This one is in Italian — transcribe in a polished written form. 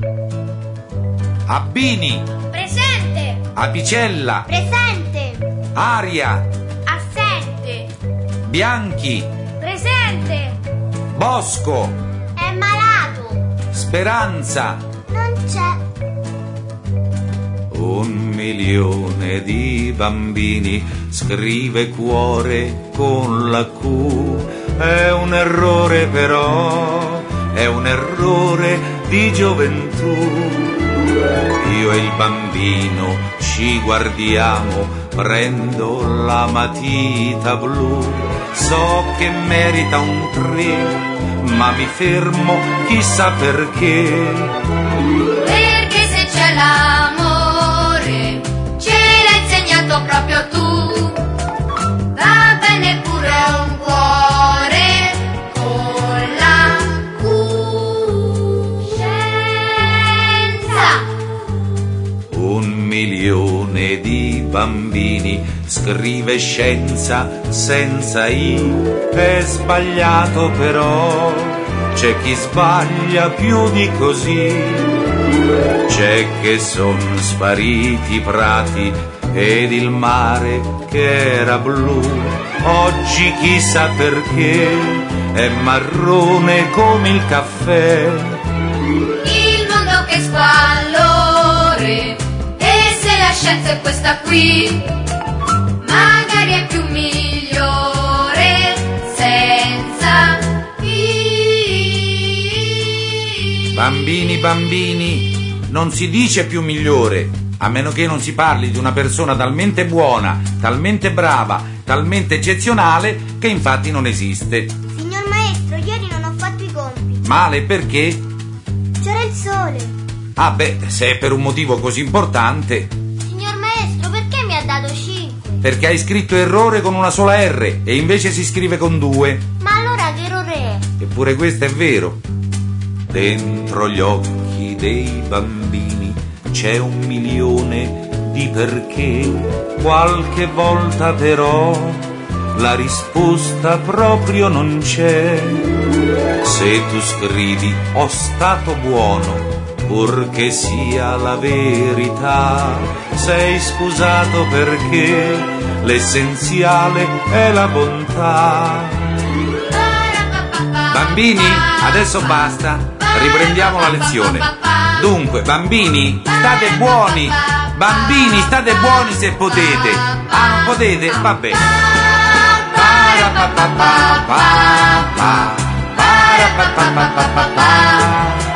Abbini. Presente. Apicella. Presente. Aria. Assente. Bianchi. Presente. Bosco. È malato. Speranza. Non c'è. 1.000.000 di bambini, scrive cuore con la Q. È un errore però, è un errore di gioventù. Io e il bambino ci guardiamo, prendo la matita blu. So che merita un 3, ma mi fermo chissà perché. Perché se c'è l'amore, ce l'hai insegnato proprio tu. Va bene pure un cuore con la Q. Scienza. 1.000.000 di bambini, scrive scienza senza I. È sbagliato però, c'è chi sbaglia più di così. C'è che son spariti i prati ed il mare che era blu. Oggi chissà perché è marrone come il caffè. Il mondo che squallore, e se la scienza è questa qui, magari è più migliore senza I. Bambini, bambini, non si dice più migliore, a meno che non si parli di una persona talmente buona, talmente brava, talmente eccezionale, che infatti non esiste. Signor maestro, ieri non ho fatto i compiti. Male perché? C'era il sole. Ah beh, se è per un motivo così importante. Signor maestro, perché mi ha dato 5? Perché hai scritto errore con una sola R e invece si scrive con 2. Ma allora che errore è? Eppure questo è vero. Dentro gli occhi dei bambini c'è 1.000.000 di perché. Qualche volta però la risposta proprio non c'è. Se tu scrivi "ho stato buono", purché sia la verità, sei scusato perché l'essenziale è la bontà. Bambini, adesso basta, riprendiamo la lezione. Dunque, bambini, state buoni. Bambini, state buoni se potete. Ah, non potete? Va bene. Para pa pa pa pa pa, para pa pa pa pa pa pa.